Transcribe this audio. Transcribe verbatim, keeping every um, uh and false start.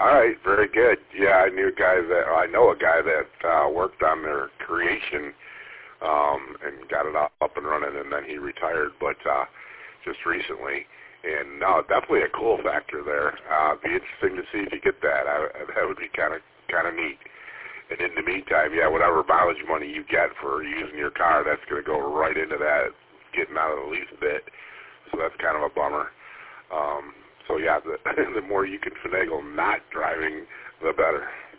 All right, very good. Yeah, I knew a guy that I know a guy that uh, worked on their creation um, and got it up, up and running, and then he retired. But uh, just recently, and no, definitely a cool factor there. Uh, be interesting to see if you get that. I, that would be kind of kind of neat. And in the meantime, yeah, whatever mileage money you get for using your car, that's going to go right into that getting out of the lease bit. So that's kind of a bummer. Um, so yeah, the, the more you can finagle not driving, the better.